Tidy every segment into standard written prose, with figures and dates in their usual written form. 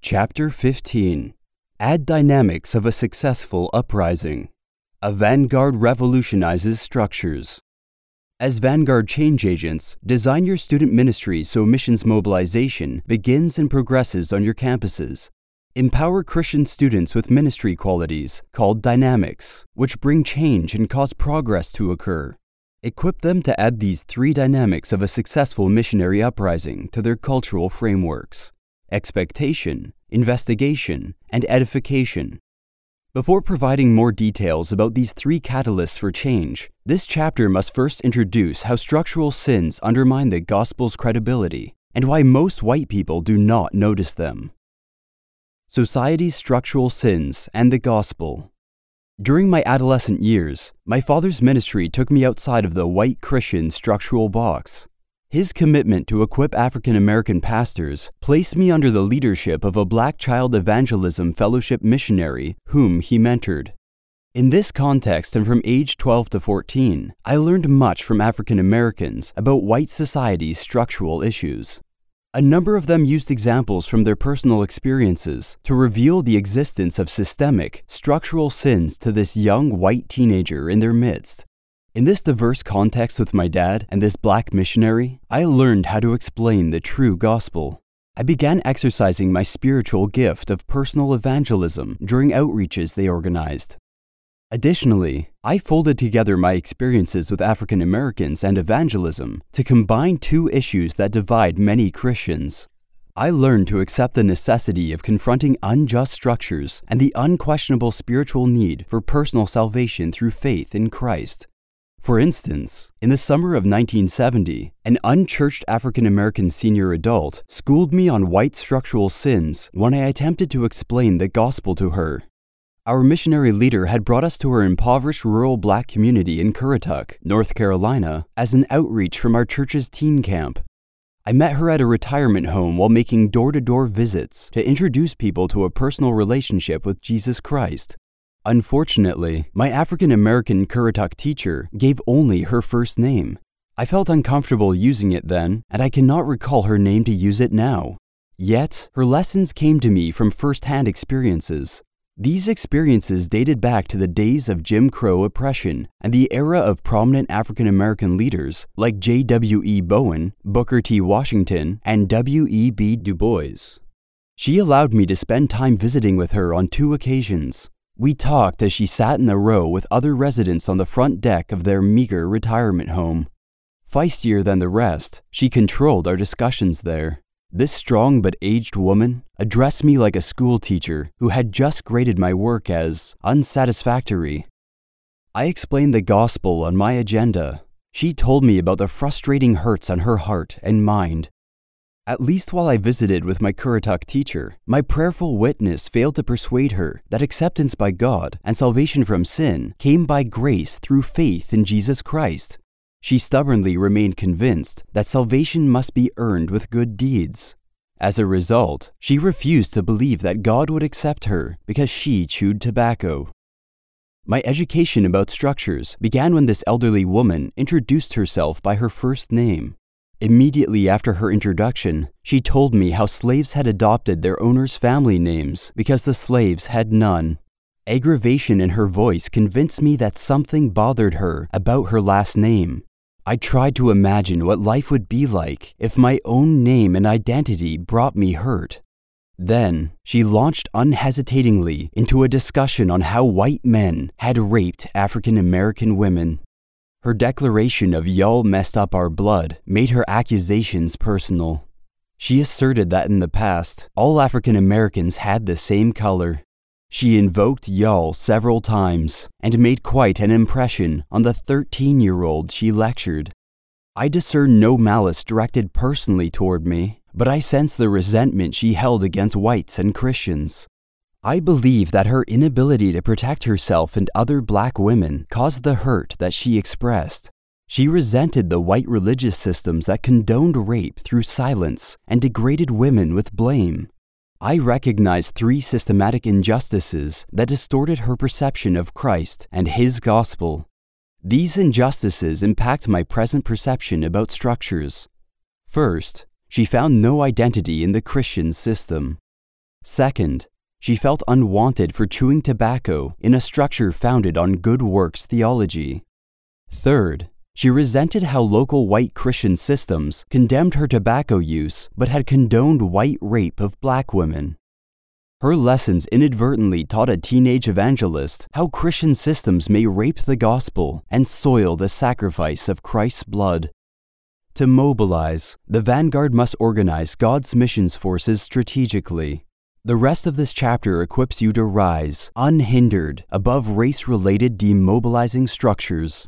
Chapter 15. Add dynamics of a successful uprising. A vanguard revolutionizes structures. As vanguard change agents, design your student ministry so missions mobilization begins and progresses on your campuses. Empower Christian students with ministry qualities called dynamics, which bring change and cause progress to occur. Equip them to add these three dynamics of a successful missionary uprising to their cultural frameworks: expectation, investigation, and edification. Before providing more details about these three catalysts for change, this chapter must first introduce how structural sins undermine the gospel's credibility and why most white people do not notice them. Society's structural sins and the gospel. During my adolescent years, my father's ministry took me outside of the white Christian structural box. His commitment to equip African American pastors placed me under the leadership of a Black Child Evangelism Fellowship missionary whom he mentored. In this context and from age 12 to 14, I learned much from African Americans about white society's structural issues. A number of them used examples from their personal experiences to reveal the existence of systemic, structural sins to this young white teenager in their midst. In this diverse context with my dad and this Black missionary, I learned how to explain the true gospel. I began exercising my spiritual gift of personal evangelism during outreaches they organized. Additionally, I folded together my experiences with African Americans and evangelism to combine two issues that divide many Christians. I learned to accept the necessity of confronting unjust structures and the unquestionable spiritual need for personal salvation through faith in Christ. For instance, in the summer of 1970, an unchurched African American senior adult schooled me on white structural sins when I attempted to explain the gospel to her. Our missionary leader had brought us to her impoverished rural Black community in Currituck, North Carolina, as an outreach from our church's teen camp. I met her at a retirement home while making door-to-door visits to introduce people to a personal relationship with Jesus Christ. Unfortunately, my African American Currituck teacher gave only her first name. I felt uncomfortable using it then, and I cannot recall her name to use it now. Yet, her lessons came to me from first-hand experiences. These experiences dated back to the days of Jim Crow oppression and the era of prominent African American leaders like J.W.E. Bowen, Booker T. Washington, and W.E.B. Du Bois. She allowed me to spend time visiting with her on 2 occasions. We talked as she sat in a row with other residents on the front deck of their meager retirement home. Feistier than the rest, she controlled our discussions there. This strong but aged woman addressed me like a school teacher who had just graded my work as unsatisfactory. I explained the gospel on my agenda. She told me about the frustrating hurts on her heart and mind. At least while I visited with my Currituck teacher, my prayerful witness failed to persuade her that acceptance by God and salvation from sin came by grace through faith in Jesus Christ. She stubbornly remained convinced that salvation must be earned with good deeds. As a result, she refused to believe that God would accept her because she chewed tobacco. My education about structures began when this elderly woman introduced herself by her first name. Immediately after her introduction, she told me how slaves had adopted their owners' family names because the slaves had none. Aggravation in her voice convinced me that something bothered her about her last name. I tried to imagine what life would be like if my own name and identity brought me hurt. Then, she launched unhesitatingly into a discussion on how white men had raped African American women. Her declaration of "y'all messed up our blood" made her accusations personal. She asserted that in the past, all African Americans had the same color. She invoked y'all several times and made quite an impression on the 13-year-old she lectured. I discerned no malice directed personally toward me, but I sensed the resentment she held against whites and Christians. I believe that her inability to protect herself and other Black women caused the hurt that she expressed. She resented the white religious systems that condoned rape through silence and degraded women with blame. I recognized 3 systematic injustices that distorted her perception of Christ and His gospel. These injustices impact my present perception about structures. First, she found no identity in the Christian system. Second, she felt unwanted for chewing tobacco in a structure founded on good works theology. Third, she resented how local white Christian systems condemned her tobacco use but had condoned white rape of black women. Her lessons inadvertently taught a teenage evangelist how Christian systems may rape the gospel and soil the sacrifice of Christ's blood. To mobilize, the vanguard must organize God's missions forces strategically. The rest of this chapter equips you to rise, unhindered, above race-related demobilizing structures.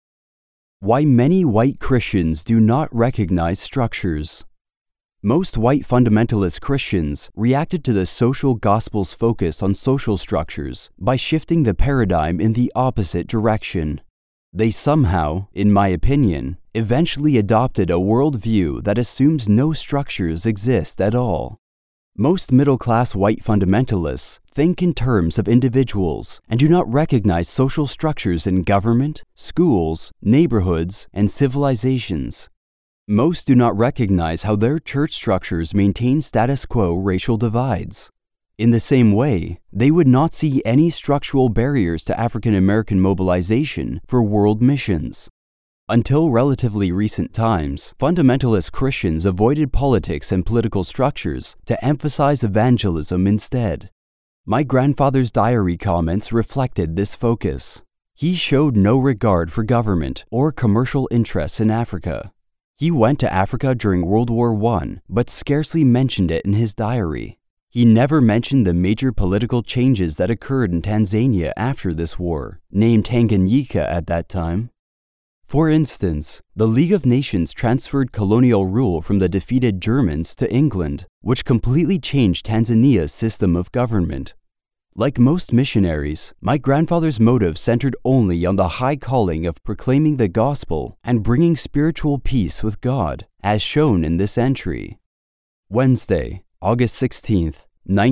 Why many white Christians do not recognize structures. Most white fundamentalist Christians reacted to the social gospel's focus on social structures by shifting the paradigm in the opposite direction. They somehow, in my opinion, eventually adopted a worldview that assumes no structures exist at all. Most middle-class white fundamentalists think in terms of individuals and do not recognize social structures in government, schools, neighborhoods, and civilizations. Most do not recognize how their church structures maintain status quo racial divides. In the same way, they would not see any structural barriers to African American mobilization for world missions. Until relatively recent times, fundamentalist Christians avoided politics and political structures to emphasize evangelism instead. My grandfather's diary comments reflected this focus. He showed no regard for government or commercial interests in Africa. He went to Africa during World War I, but scarcely mentioned it in his diary. He never mentioned the major political changes that occurred in Tanzania after this war, named Tanganyika at that time. For instance, the League of Nations transferred colonial rule from the defeated Germans to England, which completely changed Tanzania's system of government. Like most missionaries, my grandfather's motive centered only on the high calling of proclaiming the gospel and bringing spiritual peace with God, as shown in this entry. Wednesday, August 16th,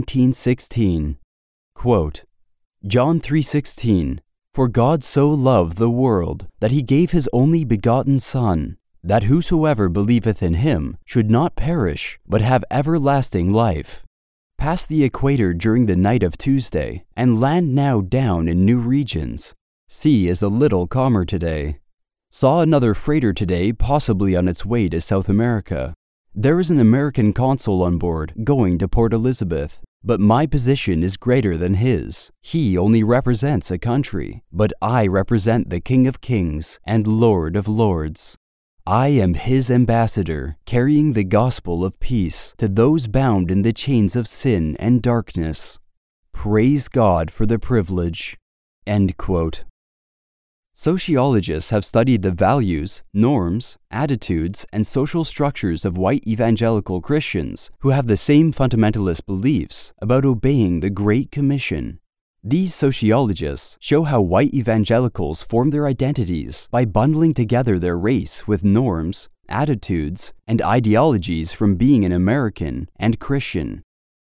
1916. Quote, John 3:16. For God so loved the world, that he gave his only begotten Son, that whosoever believeth in him should not perish, but have everlasting life. Passed the equator during the night of Tuesday, and land now down in new regions. Sea is a little calmer today. Saw another freighter today, possibly on its way to South America. There is an American consul on board, going to Port Elizabeth. But my position is greater than his. He only represents a country, but I represent the King of Kings and Lord of Lords. I am his ambassador, carrying the gospel of peace to those bound in the chains of sin and darkness. Praise God for the privilege. End quote. Sociologists have studied the values, norms, attitudes, and social structures of white evangelical Christians who have the same fundamentalist beliefs about obeying the Great Commission. These sociologists show how white evangelicals form their identities by bundling together their race with norms, attitudes, and ideologies from being an American and Christian.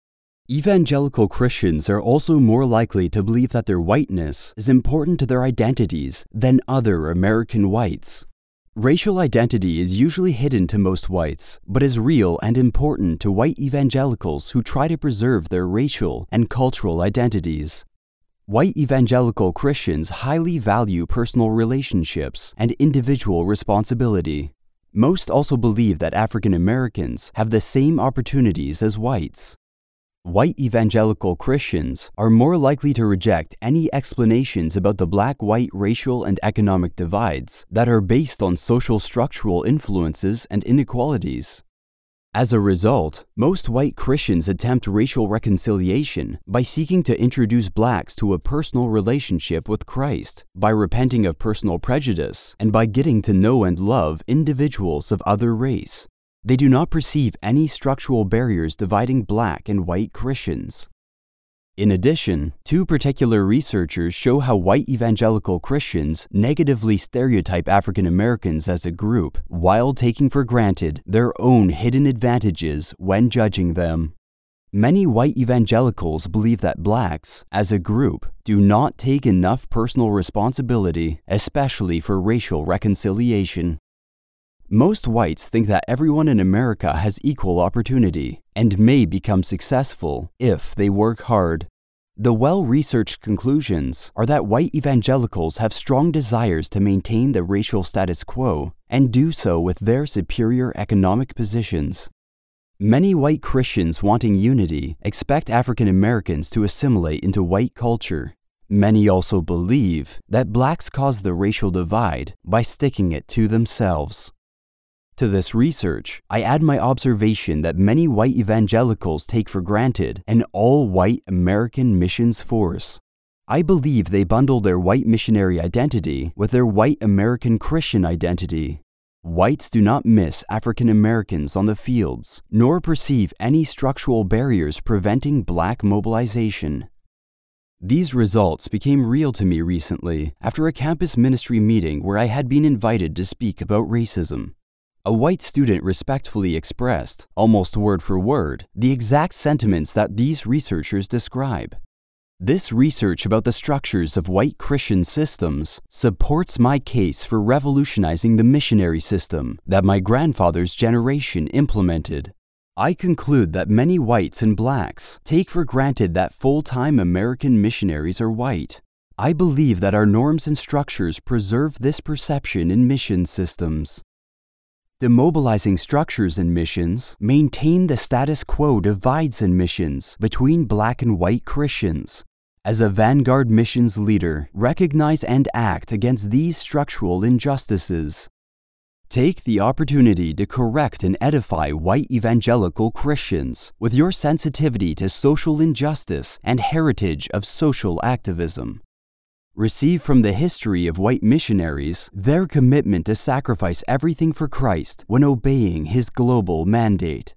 Evangelical Christians are also more likely to believe that their whiteness is important to their identities than other American whites. Racial identity is usually hidden to most whites, but is real and important to white evangelicals who try to preserve their racial and cultural identities. White evangelical Christians highly value personal relationships and individual responsibility. Most also believe that African Americans have the same opportunities as whites. White evangelical Christians are more likely to reject any explanations about the black-white racial and economic divides that are based on social structural influences and inequalities. As a result, most white Christians attempt racial reconciliation by seeking to introduce blacks to a personal relationship with Christ, by repenting of personal prejudice, and by getting to know and love individuals of other race. They do not perceive any structural barriers dividing black and white Christians. In addition, two particular researchers show how white evangelical Christians negatively stereotype African Americans as a group while taking for granted their own hidden advantages when judging them. Many white evangelicals believe that blacks, as a group, do not take enough personal responsibility, especially for racial reconciliation. Most whites think that everyone in America has equal opportunity and may become successful if they work hard. The well-researched conclusions are that white evangelicals have strong desires to maintain the racial status quo and do so with their superior economic positions. Many white Christians wanting unity expect African Americans to assimilate into white culture. Many also believe that blacks cause the racial divide by sticking it to themselves. To this research, I add my observation that many white evangelicals take for granted an all-white American missions force. I believe they bundle their white missionary identity with their white American Christian identity. Whites do not miss African Americans on the fields, nor perceive any structural barriers preventing black mobilization. These results became real to me recently after a campus ministry meeting where I had been invited to speak about racism. A white student respectfully expressed, almost word for word, the exact sentiments that these researchers describe. This research about the structures of white Christian systems supports my case for revolutionizing the missionary system that my grandfather's generation implemented. I conclude that many whites and blacks take for granted that full-time American missionaries are white. I believe that our norms and structures preserve this perception in mission systems. Demobilizing structures in missions maintain the status quo divides in missions between black and white Christians. As a vanguard missions leader, recognize and act against these structural injustices. Take the opportunity to correct and edify white evangelical Christians with your sensitivity to social injustice and heritage of social activism. Receive from the history of white missionaries their commitment to sacrifice everything for Christ when obeying His global mandate.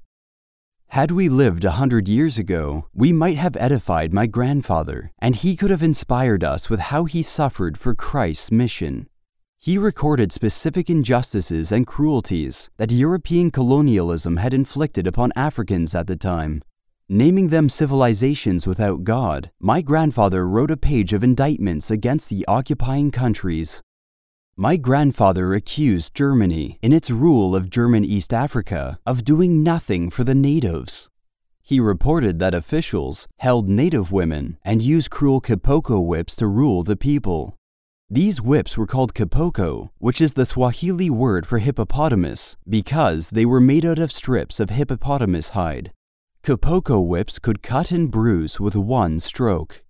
Had we lived 100 years ago, we might have edified my grandfather, and he could have inspired us with how he suffered for Christ's mission. He recorded specific injustices and cruelties that European colonialism had inflicted upon Africans at the time. Naming them civilizations without God, my grandfather wrote a page of indictments against the occupying countries. My grandfather accused Germany, in its rule of German East Africa, of doing nothing for the natives. He reported that officials held native women and used cruel kipoko whips to rule the people. These whips were called kipoko, which is the Swahili word for hippopotamus, because they were made out of strips of hippopotamus hide. Kipoko whips could cut and bruise with one stroke.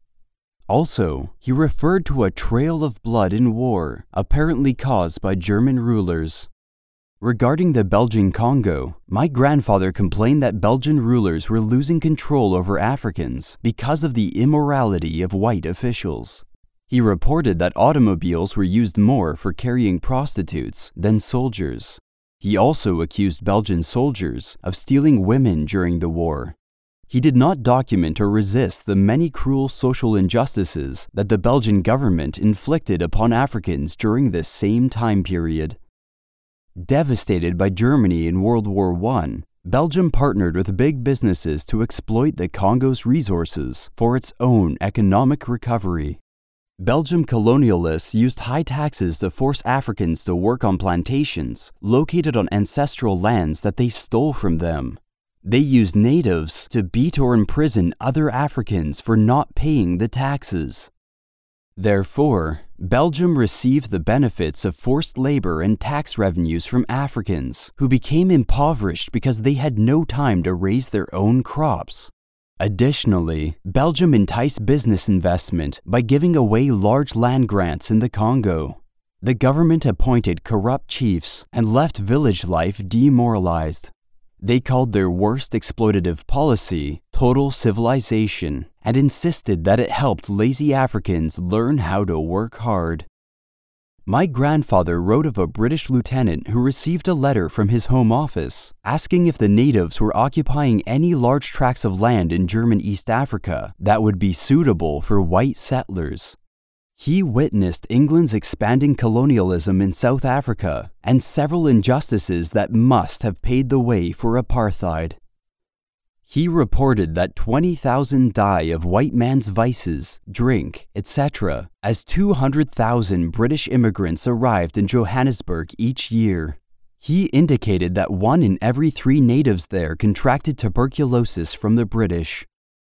Also, he referred to a trail of blood in war, apparently caused by German rulers. Regarding the Belgian Congo, my grandfather complained that Belgian rulers were losing control over Africans because of the immorality of white officials. He reported that automobiles were used more for carrying prostitutes than soldiers. He also accused Belgian soldiers of stealing women during the war. He did not document or resist the many cruel social injustices that the Belgian government inflicted upon Africans during this same time period. Devastated by Germany in World War I, Belgium partnered with big businesses to exploit the Congo's resources for its own economic recovery. Belgian colonialists used high taxes to force Africans to work on plantations located on ancestral lands that they stole from them. They used natives to beat or imprison other Africans for not paying the taxes. Therefore, Belgium received the benefits of forced labor and tax revenues from Africans who became impoverished because they had no time to raise their own crops. Additionally, Belgium enticed business investment by giving away large land grants in the Congo. The government appointed corrupt chiefs and left village life demoralized. They called their worst exploitative policy total civilization and insisted that it helped lazy Africans learn how to work hard. My grandfather wrote of a British lieutenant who received a letter from his home office asking if the natives were occupying any large tracts of land in German East Africa that would be suitable for white settlers. He witnessed England's expanding colonialism in South Africa and several injustices that must have paved the way for apartheid. He reported that 20,000 die of white man's vices, drink, etc., as 200,000 British immigrants arrived in Johannesburg each year. He indicated that 1 in every 3 natives there contracted tuberculosis from the British.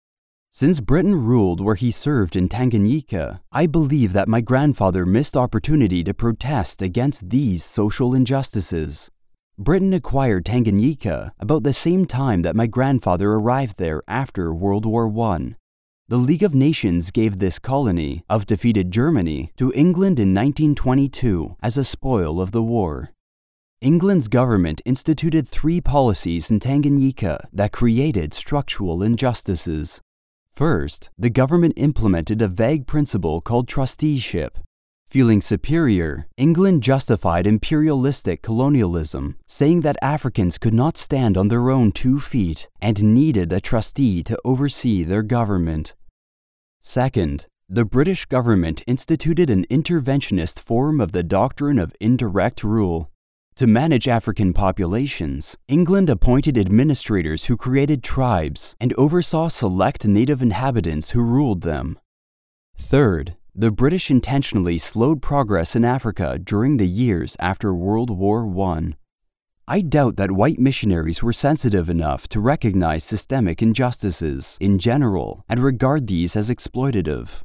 Since Britain ruled where he served in Tanganyika, I believe that my grandfather missed opportunity to protest against these social injustices. Britain acquired Tanganyika about the same time that my grandfather arrived there after World War I. The League of Nations gave this colony of defeated Germany to England in 1922 as a spoil of the war. England's government instituted 3 policies in Tanganyika that created structural injustices. First, the government implemented a vague principle called trusteeship. Feeling superior, England justified imperialistic colonialism, saying that Africans could not stand on their own 2 feet and needed a trustee to oversee their government. Second, the British government instituted an interventionist form of the doctrine of indirect rule. To manage African populations, England appointed administrators who created tribes and oversaw select native inhabitants who ruled them. Third, the British intentionally slowed progress in Africa during the years after World War I. I doubt that white missionaries were sensitive enough to recognize systemic injustices in general and regard these as exploitative.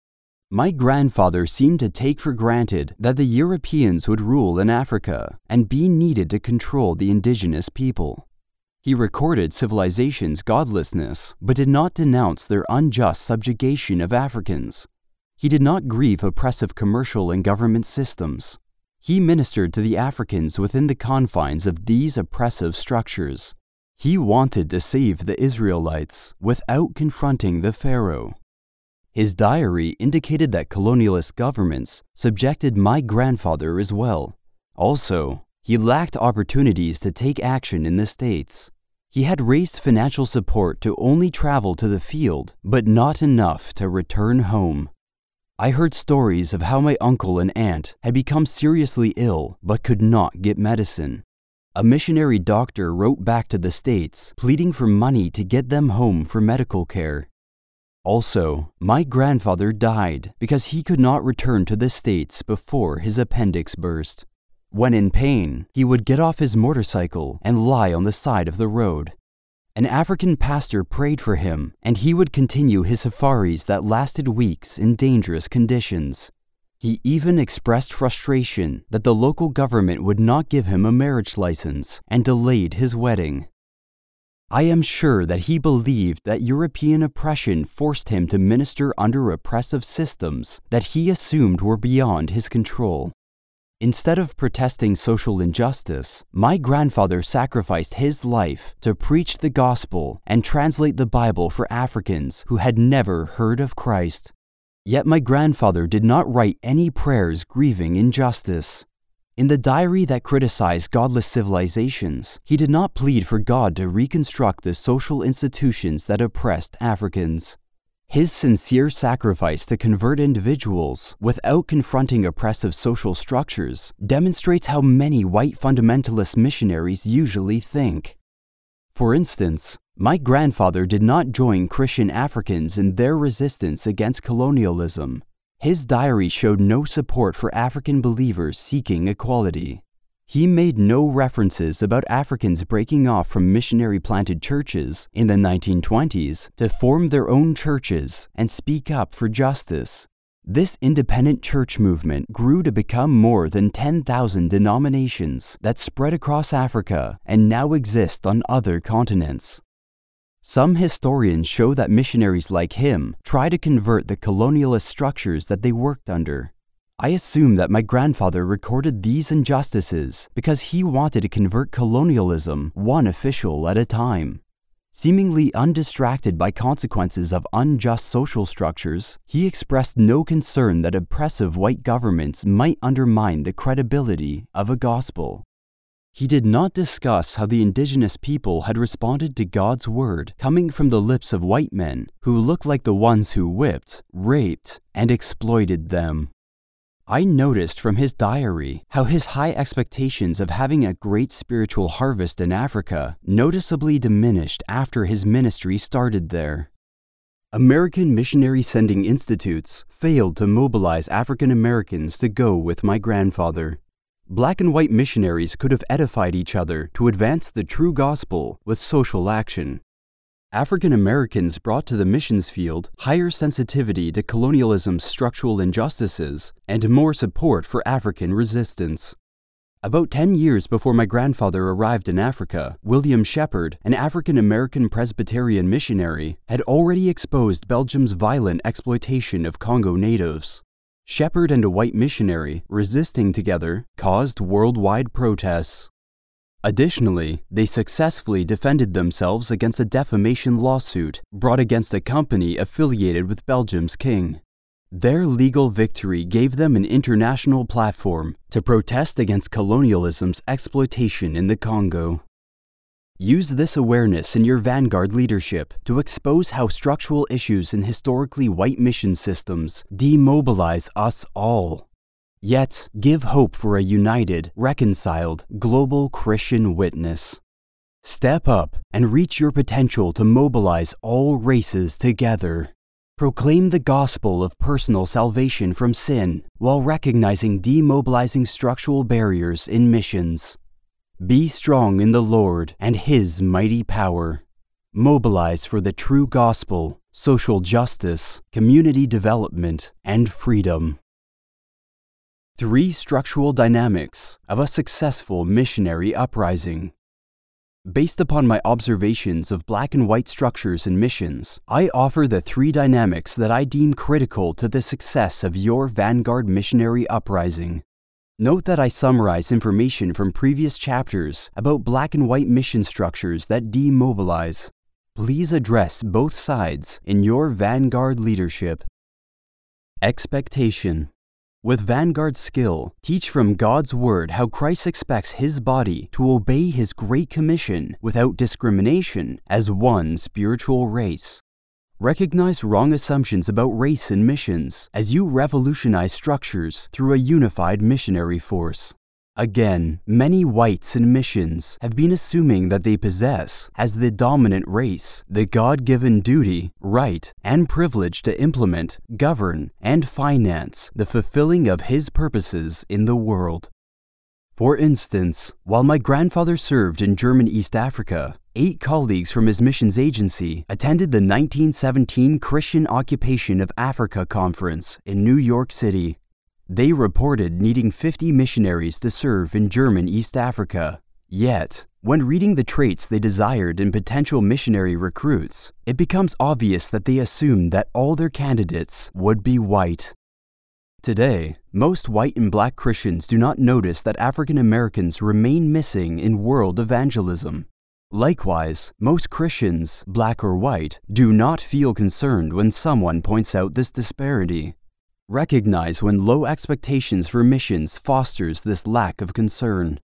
My grandfather seemed to take for granted that the Europeans would rule in Africa and be needed to control the indigenous people. He recorded civilization's godlessness, but did not denounce their unjust subjugation of Africans. He did not grieve oppressive commercial and government systems. He ministered to the Africans within the confines of these oppressive structures. He wanted to save the Israelites without confronting the Pharaoh. His diary indicated that colonialist governments subjected my grandfather as well. Also, he lacked opportunities to take action in the States. He had raised financial support to only travel to the field, but not enough to return home. I heard stories of how my uncle and aunt had become seriously ill but could not get medicine. A missionary doctor wrote back to the States, pleading for money to get them home for medical care. Also, my grandfather died because he could not return to the States before his appendix burst. When in pain, he would get off his motorcycle and lie on the side of the road. An African pastor prayed for him, and he would continue his safaris that lasted weeks in dangerous conditions. He even expressed frustration that the local government would not give him a marriage license and delayed his wedding. I am sure that he believed that European oppression forced him to minister under oppressive systems that he assumed were beyond his control. Instead of protesting social injustice, my grandfather sacrificed his life to preach the gospel and translate the Bible for Africans who had never heard of Christ. Yet my grandfather did not write any prayers grieving injustice. In the diary that criticized godless civilizations, he did not plead for God to reconstruct the social institutions that oppressed Africans. His sincere sacrifice to convert individuals without confronting oppressive social structures demonstrates how many white fundamentalist missionaries usually think. For instance, my grandfather did not join Christian Africans in their resistance against colonialism. His diary showed no support for African believers seeking equality. He made no references about Africans breaking off from missionary-planted churches in the 1920s to form their own churches and speak up for justice. This independent church movement grew to become more than 10,000 denominations that spread across Africa and now exist on other continents. Some historians show that missionaries like him try to convert the colonialist structures that they worked under. I assume that my grandfather recorded these injustices because he wanted to convert colonialism one official at a time. Seemingly undistracted by consequences of unjust social structures, he expressed no concern that oppressive white governments might undermine the credibility of a gospel. He did not discuss how the indigenous people had responded to God's word coming from the lips of white men who looked like the ones who whipped, raped, and exploited them. I noticed from his diary how his high expectations of having a great spiritual harvest in Africa noticeably diminished after his ministry started there. American missionary sending institutes failed to mobilize African Americans to go with my grandfather. black and white missionaries could have edified each other to advance the true gospel with social action. African Americans brought to the missions field higher sensitivity to colonialism's structural injustices and more support for African resistance. About 10 years before my grandfather arrived in Africa, William Shepherd, an African American Presbyterian missionary, had already exposed Belgium's violent exploitation of Congo natives. Shepherd and a white missionary, resisting together, caused worldwide protests. Additionally, they successfully defended themselves against a defamation lawsuit brought against a company affiliated with Belgium's king. Their legal victory gave them an international platform to protest against colonialism's exploitation in the Congo. Use this awareness in your vanguard leadership to expose how structural issues in historically white mission systems demobilize us all. Yet, give hope for a united, reconciled, global Christian witness. Step up and reach your potential to mobilize all races together. Proclaim the gospel of personal salvation from sin while recognizing demobilizing structural barriers in missions. Be strong in the Lord and His mighty power. Mobilize for the true gospel, social justice, community development, and freedom. 3 structural dynamics of a successful missionary uprising. Based upon my observations of black and white structures in missions, I offer the 3 dynamics that I deem critical to the success of your vanguard missionary uprising. Note that I summarize information from previous chapters about black and white mission structures that demobilize. Please address both sides in your vanguard leadership. Expectation. With vanguard skill, teach from God's Word how Christ expects His body to obey His Great Commission without discrimination as one spiritual race. Recognize wrong assumptions about race in missions as you revolutionize structures through a unified missionary force. Again, many whites in missions have been assuming that they possess, as the dominant race, the God-given duty, right, and privilege to implement, govern, and finance the fulfilling of His purposes in the world. For instance, while my grandfather served in German East Africa, 8 colleagues from his missions agency attended the 1917 Christian Occupation of Africa Conference in New York City. They reported needing 50 missionaries to serve in German East Africa. Yet, when reading the traits they desired in potential missionary recruits, it becomes obvious that they assumed that all their candidates would be white. Today, most white and black Christians do not notice that African Americans remain missing in world evangelism. Likewise, most Christians, black or white, do not feel concerned when someone points out this disparity. Recognize when low expectations for missions fosters this lack of concern.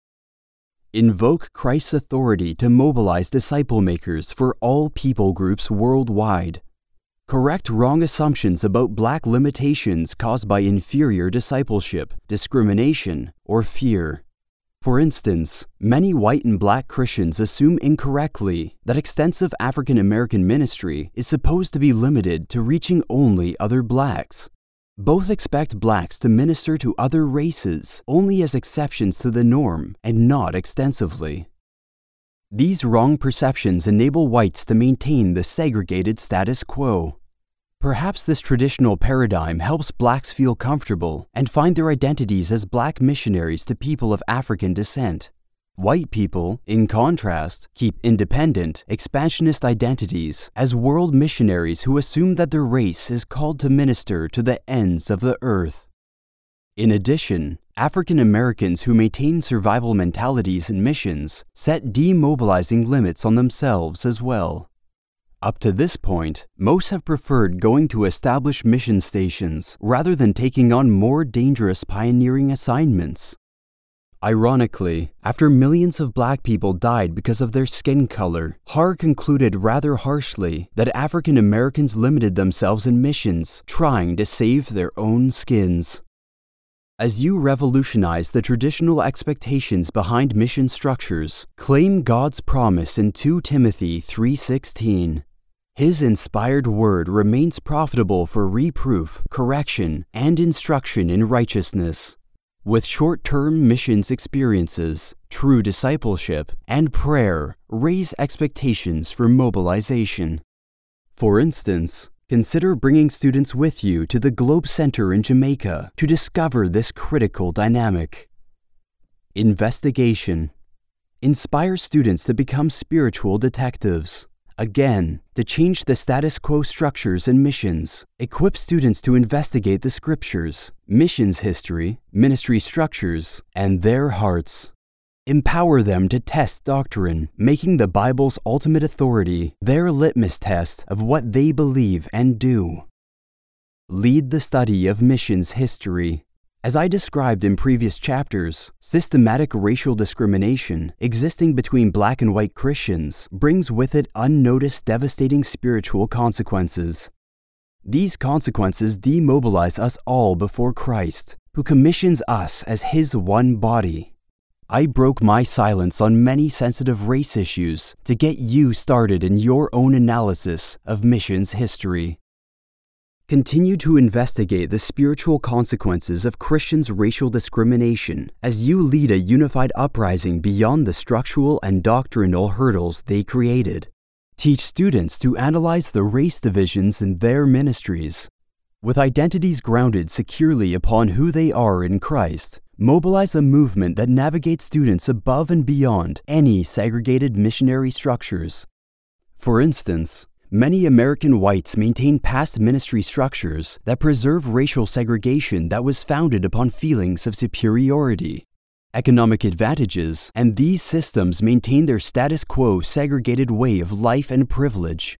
Invoke Christ's authority to mobilize disciple makers for all people groups worldwide. Correct wrong assumptions about black limitations caused by inferior discipleship, discrimination, or fear. For instance, many white and black Christians assume incorrectly that extensive African American ministry is supposed to be limited to reaching only other blacks. Both expect blacks to minister to other races only as exceptions to the norm and not extensively. These wrong perceptions enable whites to maintain the segregated status quo. Perhaps this traditional paradigm helps blacks feel comfortable and find their identities as black missionaries to people of African descent. White people, in contrast, keep independent, expansionist identities as world missionaries who assume that their race is called to minister to the ends of the earth. In addition, African Americans who maintain survival mentalities in missions set demobilizing limits on themselves as well. Up to this point, most have preferred going to established mission stations rather than taking on more dangerous pioneering assignments. Ironically, after millions of black people died because of their skin color, Har concluded rather harshly that African Americans limited themselves in missions, trying to save their own skins. As you revolutionize the traditional expectations behind mission structures, claim God's promise in 2 Timothy 3:16. His inspired word remains profitable for reproof, correction, and instruction in righteousness. With short-term missions experiences, true discipleship, and prayer raise expectations for mobilization. For instance, consider bringing students with you to the Globe Center in Jamaica to discover this critical dynamic. Investigation. Inspire students to become spiritual detectives. Again, to change the status quo structures and missions, equip students to investigate the scriptures, missions history, ministry structures, and their hearts. Empower them to test doctrine, making the Bible's ultimate authority their litmus test of what they believe and do. Lead the study of missions history. As I described in previous chapters, systematic racial discrimination existing between black and white Christians brings with it unnoticed devastating spiritual consequences. These consequences demobilize us all before Christ, who commissions us as His one body. I broke my silence on many sensitive race issues to get you started in your own analysis of missions history. Continue to investigate the spiritual consequences of Christians' racial discrimination as you lead a unified uprising beyond the structural and doctrinal hurdles they created. Teach students to analyze the race divisions in their ministries. With identities grounded securely upon who they are in Christ, mobilize a movement that navigates students above and beyond any segregated missionary structures. For instance, many American whites maintain past ministry structures that preserve racial segregation that was founded upon feelings of superiority, economic advantages, and these systems maintain their status quo segregated way of life and privilege.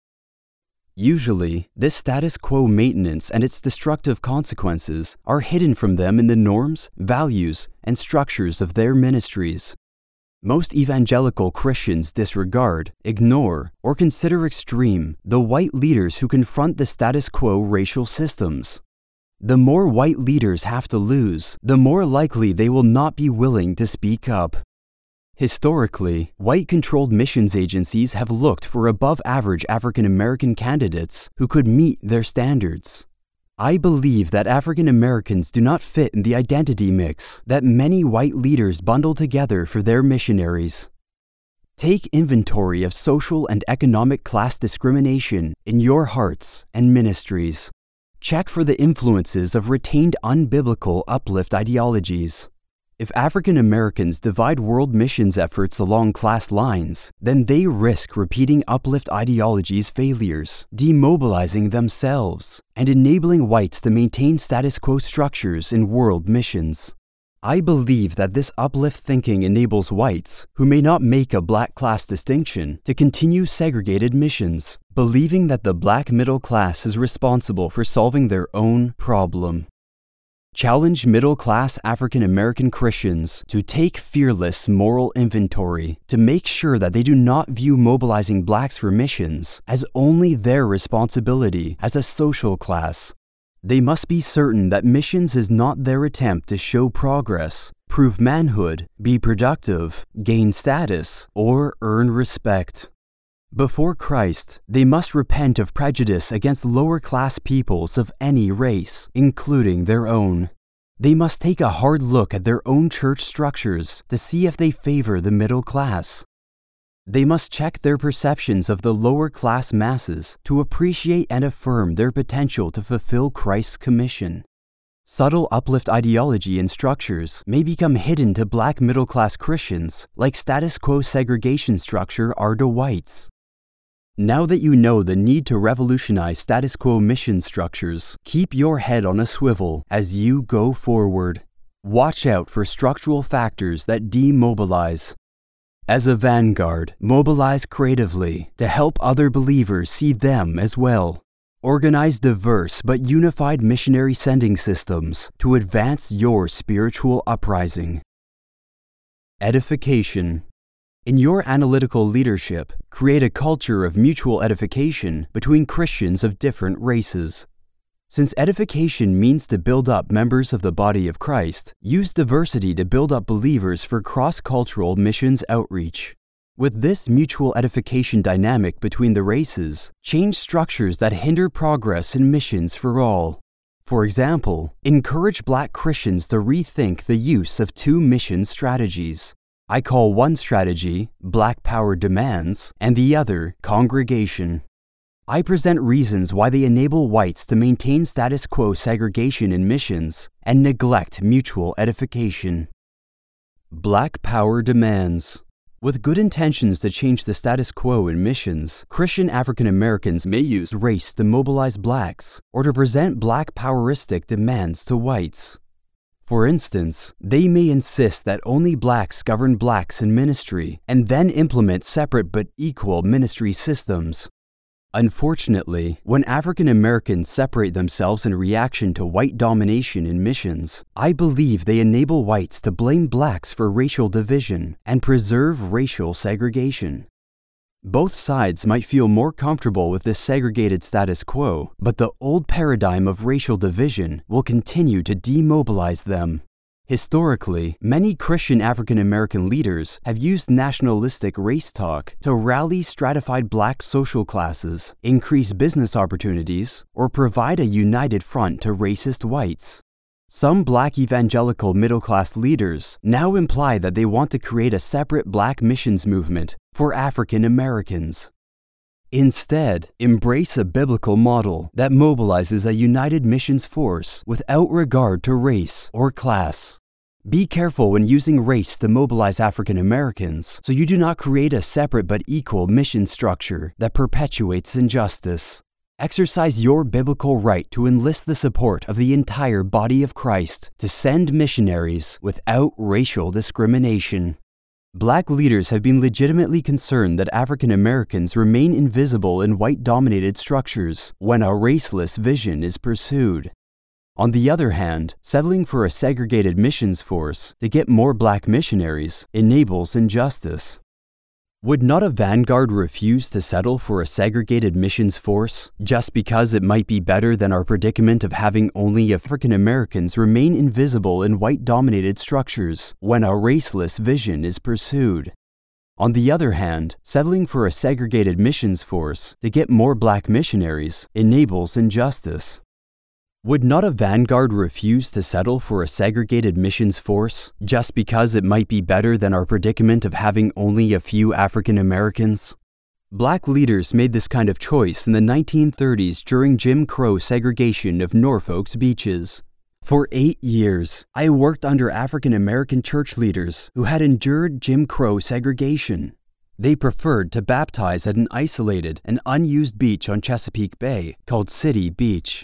Usually, this status quo maintenance and its destructive consequences are hidden from them in the norms, values, and structures of their ministries. Most evangelical Christians disregard, ignore, or consider extreme the white leaders who confront the status quo racial systems. The more white leaders have to lose, the more likely they will not be willing to speak up. Historically, white-controlled missions agencies have looked for above-average African American candidates who could meet their standards. I believe that African Americans do not fit in the identity mix that many white leaders bundle together for their missionaries. Take inventory of social and economic class discrimination in your hearts and ministries. Check for the influences of retained unbiblical uplift ideologies. If African Americans divide world missions efforts along class lines, then they risk repeating uplift ideologies' failures, demobilizing themselves, and enabling whites to maintain status quo structures in world missions. I believe that this uplift thinking enables whites, who may not make a black class distinction, to continue segregated missions, believing that the black middle class is responsible for solving their own problem. Challenge middle-class African American Christians to take fearless moral inventory to make sure that they do not view mobilizing blacks for missions as only their responsibility as a social class. They must be certain that missions is not their attempt to show progress, prove manhood, be productive, gain status, or earn respect. Before Christ, they must repent of prejudice against lower-class peoples of any race, including their own. They must take a hard look at their own church structures to see if they favor the middle class. They must check their perceptions of the lower-class masses to appreciate and affirm their potential to fulfill Christ's commission. Subtle uplift ideology and structures may become hidden to black middle-class Christians like status quo segregation structure are to whites. Now that you know the need to revolutionize status quo mission structures, keep your head on a swivel as you go forward. Watch out for structural factors that demobilize. As a vanguard, mobilize creatively to help other believers see them as well. Organize diverse but unified missionary sending systems to advance your spiritual uprising. Edification. In your analytical leadership, create a culture of mutual edification between Christians of different races. Since edification means to build up members of the body of Christ, use diversity to build up believers for cross-cultural missions outreach. With this mutual edification dynamic between the races, change structures that hinder progress in missions for all. For example, encourage Black Christians to rethink the use of two mission strategies. I call one strategy Black Power Demands and the other Congregation. I present reasons why they enable whites to maintain status quo segregation in missions and neglect mutual edification. Black Power Demands. With good intentions to change the status quo in missions, Christian African Americans may use race to mobilize blacks or to present black poweristic demands to whites. For instance, they may insist that only blacks govern blacks in ministry and then implement separate but equal ministry systems. Unfortunately, when African Americans separate themselves in reaction to white domination in missions, I believe they enable whites to blame blacks for racial division and preserve racial segregation. Both sides might feel more comfortable with this segregated status quo, but the old paradigm of racial division will continue to demobilize them. Historically, many Christian African American leaders have used nationalistic race talk to rally stratified black social classes, increase business opportunities, or provide a united front to racist whites. Some black evangelical middle-class leaders now imply that they want to create a separate black missions movement for African Americans. Instead, embrace a biblical model that mobilizes a united missions force without regard to race or class. Be careful when using race to mobilize African Americans so you do not create a separate but equal mission structure that perpetuates injustice. Exercise your biblical right to enlist the support of the entire body of Christ to send missionaries without racial discrimination. Black leaders have been legitimately concerned that African Americans remain invisible in white-dominated structures when a raceless vision is pursued. On the other hand, settling for a segregated missions force to get more black missionaries enables injustice. Would not a vanguard refuse to settle for a segregated missions force just because it might be better than our predicament of having only African Americans remain invisible in white-dominated structures when a raceless vision is pursued? On the other hand, settling for a segregated missions force to get more black missionaries enables injustice. Would not a vanguard refuse to settle for a segregated missions force just because it might be better than our predicament of having only a few African Americans? Black leaders made this kind of choice in the 1930s during Jim Crow segregation of Norfolk's beaches. For 8 years, I worked under African American church leaders who had endured Jim Crow segregation. They preferred to baptize at an isolated and unused beach on Chesapeake Bay called City Beach.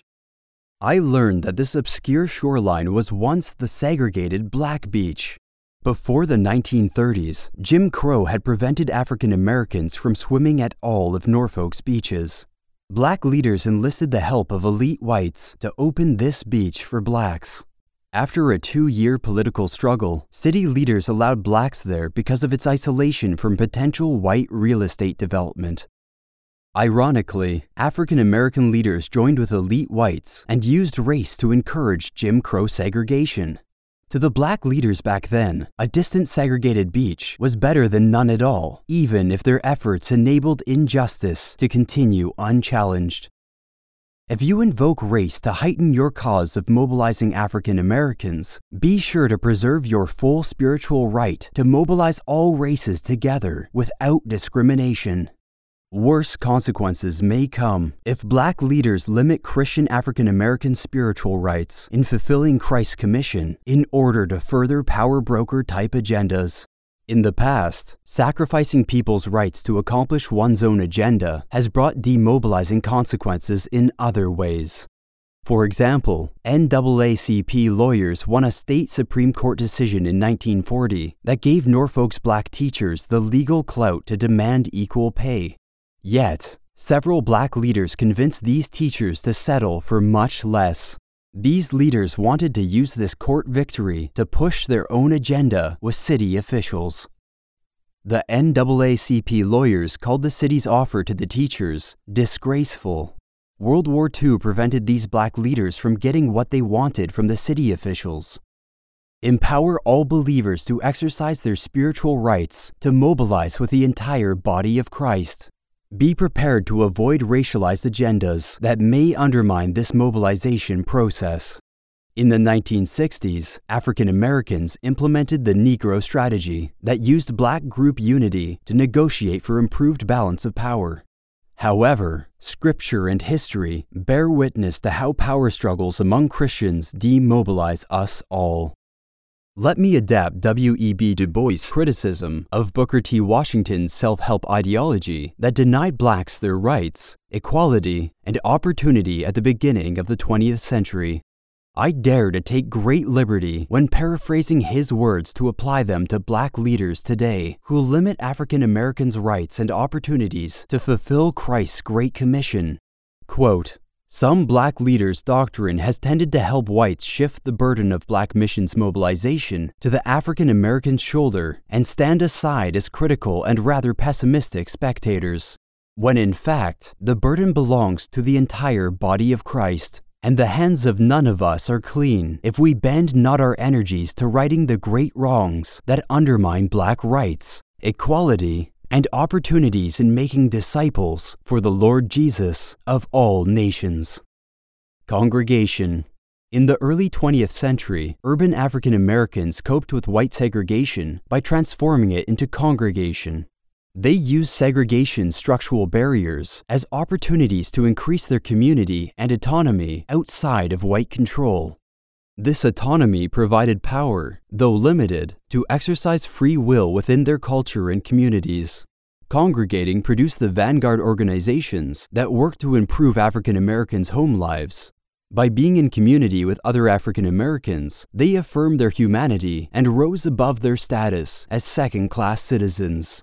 I learned that this obscure shoreline was once the segregated Black Beach. Before the 1930s, Jim Crow had prevented African Americans from swimming at all of Norfolk's beaches. Black leaders enlisted the help of elite whites to open this beach for blacks. After a 2-year political struggle, city leaders allowed blacks there because of its isolation from potential white real estate development. Ironically, African American leaders joined with elite whites and used race to encourage Jim Crow segregation. To the black leaders back then, a distant segregated beach was better than none at all, even if their efforts enabled injustice to continue unchallenged. If you invoke race to heighten your cause of mobilizing African Americans, be sure to preserve your full spiritual right to mobilize all races together without discrimination. Worse consequences may come if black leaders limit Christian African American spiritual rights in fulfilling Christ's commission in order to further power broker type agendas. In the past, sacrificing people's rights to accomplish one's own agenda has brought demobilizing consequences in other ways. For example, NAACP lawyers won a state Supreme Court decision in 1940 that gave Norfolk's black teachers the legal clout to demand equal pay. Yet, several black leaders convinced these teachers to settle for much less. These leaders wanted to use this court victory to push their own agenda with city officials. The NAACP lawyers called the city's offer to the teachers disgraceful. World War II prevented these black leaders from getting what they wanted from the city officials. Empower all believers to exercise their spiritual rights to mobilize with the entire body of Christ. Be prepared to avoid racialized agendas that may undermine this mobilization process. In the 1960s, African Americans implemented the Negro strategy that used Black group unity to negotiate for improved balance of power. However, scripture and history bear witness to how power struggles among Christians demobilize us all. Let me adapt W.E.B. Du Bois' criticism of Booker T. Washington's self-help ideology that denied blacks their rights, equality, and opportunity at the beginning of the 20th century. I dare to take great liberty when paraphrasing his words to apply them to black leaders today who limit African Americans' rights and opportunities to fulfill Christ's Great Commission. Quote, "Some black leaders' doctrine has tended to help whites shift the burden of black missions mobilization to the African American's shoulder and stand aside as critical and rather pessimistic spectators, when in fact, the burden belongs to the entire body of Christ, and the hands of none of us are clean if we bend not our energies to righting the great wrongs that undermine black rights, equality, and opportunities in making disciples for the Lord Jesus of all nations." Congregation. In the early 20th century, urban African Americans coped with white segregation by transforming it into congregation. They used segregation's structural barriers as opportunities to increase their community and autonomy outside of white control. This autonomy provided power, though limited, to exercise free will within their culture and communities. Congregating produced the vanguard organizations that worked to improve African Americans' home lives. By being in community with other African Americans, they affirmed their humanity and rose above their status as second-class citizens.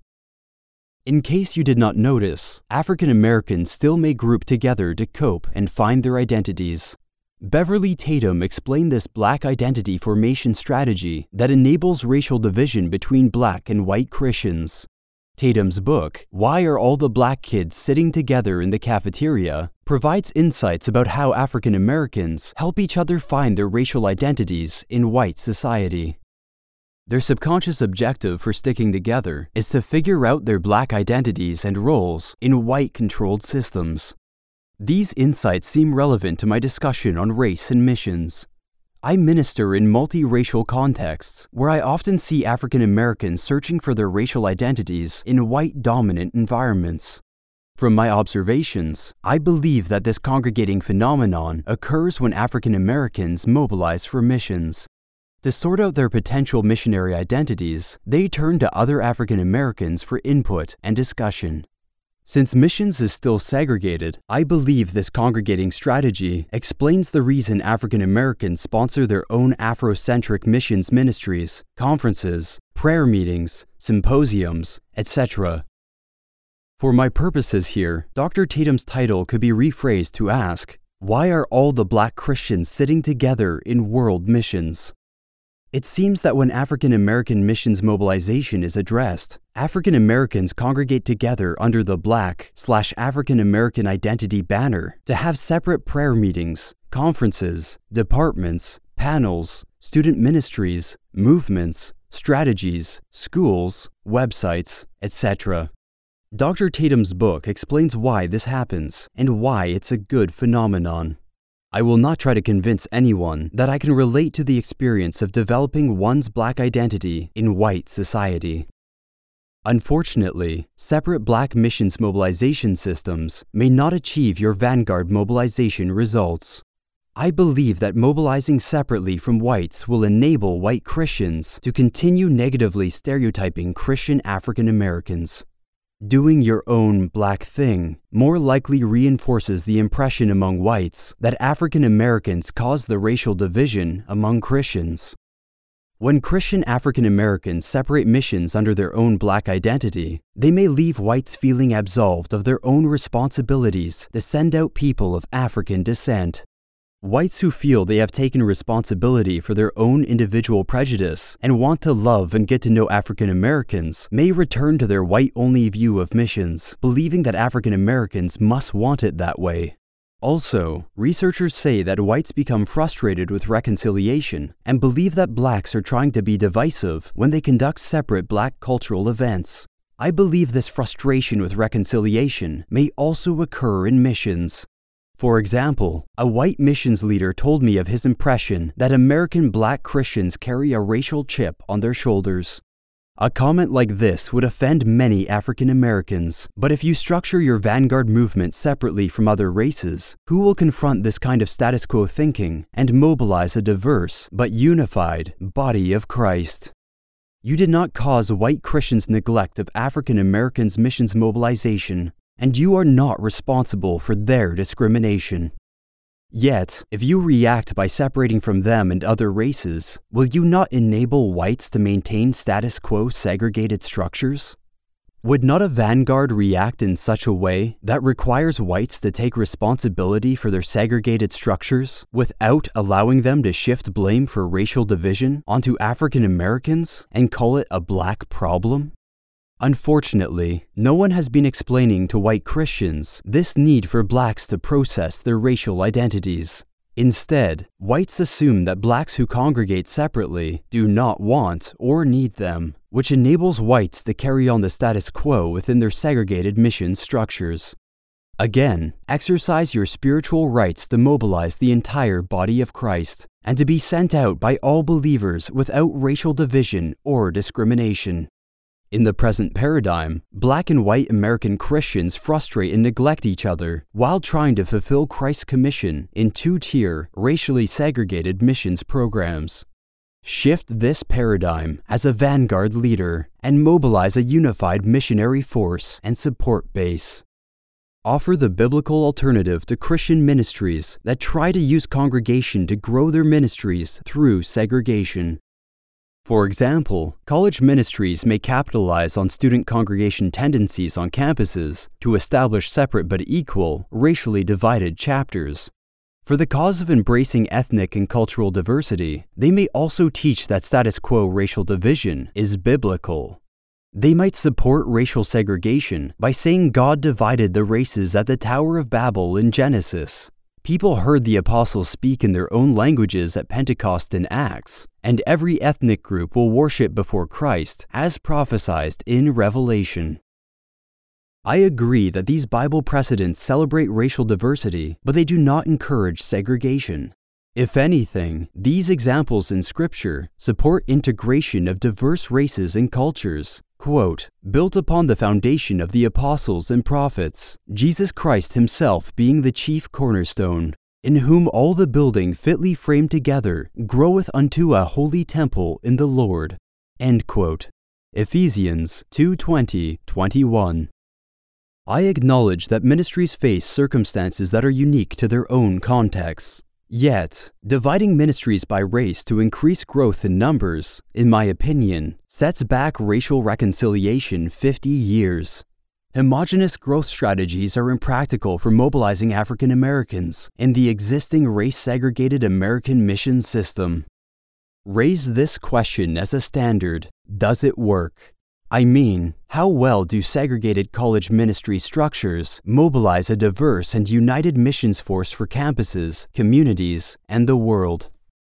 In case you did not notice, African Americans still may group together to cope and find their identities. Beverly Tatum explained this black identity formation strategy that enables racial division between black and white Christians. Tatum's book, Why Are All the Black Kids Sitting Together in the Cafeteria?, provides insights about how African Americans help each other find their racial identities in white society. Their subconscious objective for sticking together is to figure out their black identities and roles in white-controlled systems. These insights seem relevant to my discussion on race and missions. I minister in multiracial contexts where I often see African Americans searching for their racial identities in white-dominant environments. From my observations, I believe that this congregating phenomenon occurs when African Americans mobilize for missions. To sort out their potential missionary identities, they turn to other African Americans for input and discussion. Since missions is still segregated, I believe this congregating strategy explains the reason African Americans sponsor their own Afrocentric missions ministries, conferences, prayer meetings, symposiums, etc. For my purposes here, Dr. Tatum's title could be rephrased to ask, why are all the black Christians sitting together in world missions? It seems that when African American missions mobilization is addressed, African Americans congregate together under the Black/African American identity banner to have separate prayer meetings, conferences, departments, panels, student ministries, movements, strategies, schools, websites, etc. Dr. Tatum's book explains why this happens and why it's a good phenomenon. I will not try to convince anyone that I can relate to the experience of developing one's black identity in white society. Unfortunately, separate black missions mobilization systems may not achieve your vanguard mobilization results. I believe that mobilizing separately from whites will enable white Christians to continue negatively stereotyping Christian African Americans. Doing your own black thing more likely reinforces the impression among whites that African Americans cause the racial division among Christians. When Christian African Americans separate missions under their own black identity, they may leave whites feeling absolved of their own responsibilities to send out people of African descent. Whites who feel they have taken responsibility for their own individual prejudice and want to love and get to know African Americans may return to their white-only view of missions, believing that African Americans must want it that way. Also, researchers say that whites become frustrated with reconciliation and believe that blacks are trying to be divisive when they conduct separate black cultural events. I believe this frustration with reconciliation may also occur in missions. For example, a white missions leader told me of his impression that American Black Christians carry a racial chip on their shoulders. A comment like this would offend many African Americans, but if you structure your vanguard movement separately from other races, who will confront this kind of status quo thinking and mobilize a diverse but unified body of Christ? You did not cause white Christians' neglect of African Americans' missions mobilization, and you are not responsible for their discrimination. Yet, if you react by separating from them and other races, will you not enable whites to maintain status quo segregated structures? Would not a vanguard react in such a way that requires whites to take responsibility for their segregated structures without allowing them to shift blame for racial division onto African Americans and call it a black problem? Unfortunately, no one has been explaining to white Christians this need for blacks to process their racial identities. Instead, whites assume that blacks who congregate separately do not want or need them, which enables whites to carry on the status quo within their segregated mission structures. Again, exercise your spiritual rights to mobilize the entire body of Christ and to be sent out by all believers without racial division or discrimination. In the present paradigm, Black and white American Christians frustrate and neglect each other while trying to fulfill Christ's commission in two-tier, racially segregated missions programs. Shift this paradigm as a vanguard leader and mobilize a unified missionary force and support base. Offer the biblical alternative to Christian ministries that try to use congregation to grow their ministries through segregation. For example, college ministries may capitalize on student congregation tendencies on campuses to establish separate but equal, racially divided chapters. For the cause of embracing ethnic and cultural diversity, they may also teach that status quo racial division is biblical. They might support racial segregation by saying God divided the races at the Tower of Babel in Genesis. People heard the apostles speak in their own languages at Pentecost in Acts, and every ethnic group will worship before Christ as prophesied in Revelation. I agree that these Bible precedents celebrate racial diversity, but they do not encourage segregation. If anything, these examples in Scripture support integration of diverse races and cultures. Quote, built upon the foundation of the apostles and prophets, Jesus Christ himself being the chief cornerstone, in whom all the building fitly framed together groweth unto a holy temple in the Lord. End quote. Ephesians 2:20-21. I acknowledge that ministries face circumstances that are unique to their own contexts. Yet, dividing ministries by race to increase growth in numbers, in my opinion, sets back racial reconciliation 50 years. Homogeneous growth strategies are impractical for mobilizing African Americans in the existing race-segregated American mission system. Raise this question as a standard: does it work? I mean, how well do segregated college ministry structures mobilize a diverse and united missions force for campuses, communities, and the world?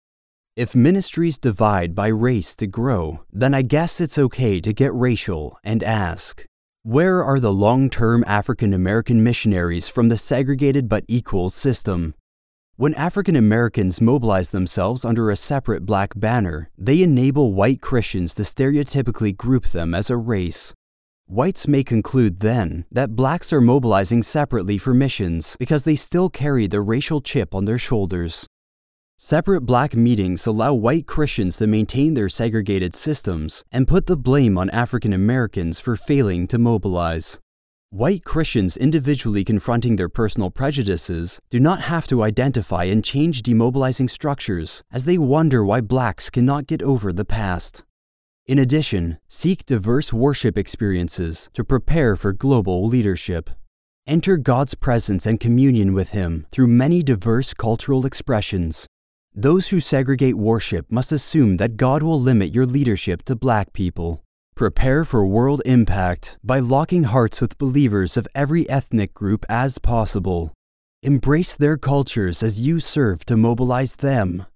If ministries divide by race to grow, then I guess it's okay to get racial and ask, where are the long-term African American missionaries from the segregated but equal system? When African Americans mobilize themselves under a separate black banner, they enable white Christians to stereotypically group them as a race. Whites may conclude then that blacks are mobilizing separately for missions because they still carry the racial chip on their shoulders. Separate black meetings allow white Christians to maintain their segregated systems and put the blame on African Americans for failing to mobilize. White Christians individually confronting their personal prejudices do not have to identify and change demobilizing structures as they wonder why blacks cannot get over the past. In addition, seek diverse worship experiences to prepare for global leadership. Enter God's presence and communion with Him through many diverse cultural expressions. Those who segregate worship must assume that God will limit your leadership to black people. Prepare for world impact by locking hearts with believers of every ethnic group as possible. Embrace their cultures as you serve to mobilize them.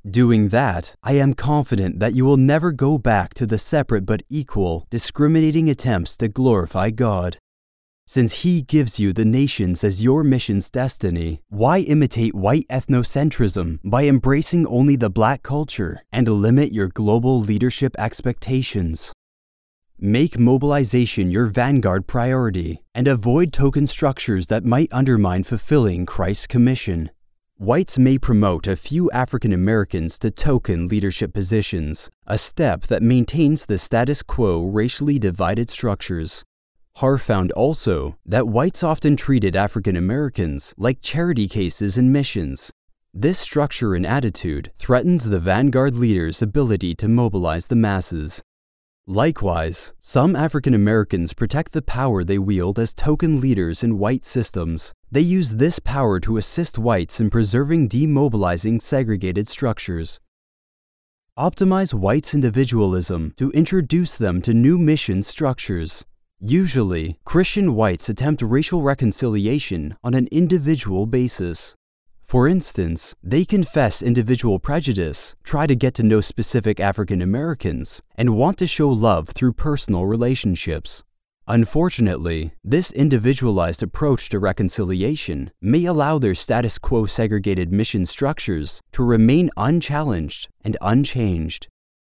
Doing that, I am confident that you will never go back to the separate but equal, discriminating attempts to glorify God. Since He gives you the nations as your mission's destiny, why imitate white ethnocentrism by embracing only the black culture and limit your global leadership expectations? Make mobilization your vanguard priority and avoid token structures that might undermine fulfilling Christ's commission. Whites may promote a few African Americans to token leadership positions, a step that maintains the status quo racially divided structures. Har found also that whites often treated African Americans like charity cases in missions. This structure and attitude threatens the vanguard leader's ability to mobilize the masses. Likewise, some African Americans protect the power they wield as token leaders in white systems. They use this power to assist whites in preserving demobilizing segregated structures. Optimize whites' individualism to introduce them to new mission structures. Usually, Christian whites attempt racial reconciliation on an individual basis. For instance, they confess individual prejudice, try to get to know specific African Americans, and want to show love through personal relationships. Unfortunately, this individualized approach to reconciliation may allow their status quo segregated mission structures to remain unchallenged and unchanged.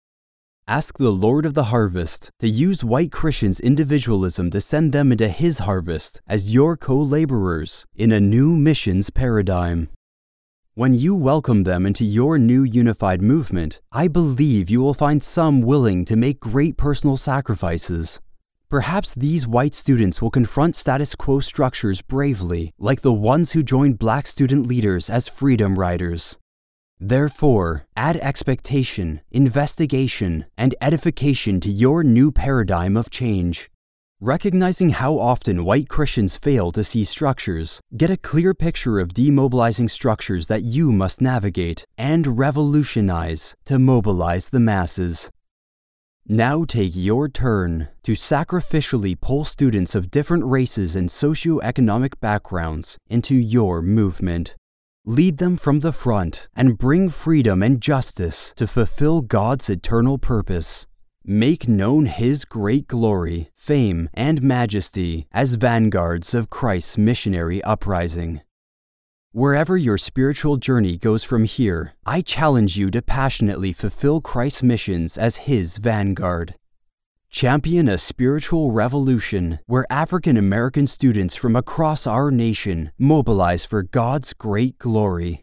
Ask the Lord of the harvest to use white Christians' individualism to send them into His harvest as your co-laborers in a new missions paradigm. When you welcome them into your new unified movement, I believe you will find some willing to make great personal sacrifices. Perhaps these white students will confront status quo structures bravely, like the ones who joined black student leaders as freedom riders. Therefore, add expectation, investigation, and edification to your new paradigm of change. Recognizing how often white Christians fail to see structures, get a clear picture of demobilizing structures that you must navigate and revolutionize to mobilize the masses. Now take your turn to sacrificially pull students of different races and socioeconomic backgrounds into your movement. Lead them from the front and bring freedom and justice to fulfill God's eternal purpose. Make known His great glory, fame, and majesty as vanguards of Christ's missionary uprising. Wherever your spiritual journey goes from here, I challenge you to passionately fulfill Christ's missions as His vanguard. Champion a spiritual revolution where African American students from across our nation mobilize for God's great glory.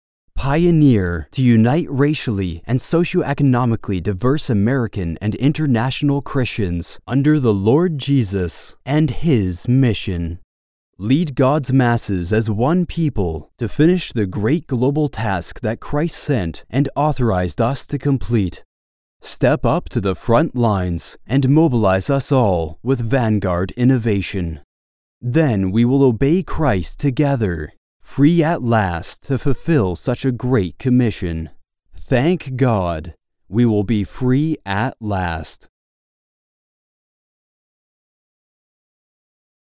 Pioneer to unite racially and socioeconomically diverse American and international Christians under the Lord Jesus and His mission. Lead God's masses as one people to finish the great global task that Christ sent and authorized us to complete. Step up to the front lines and mobilize us all with vanguard innovation. Then we will obey Christ together, free at last to fulfill such a great commission. Thank God, we will be free at last.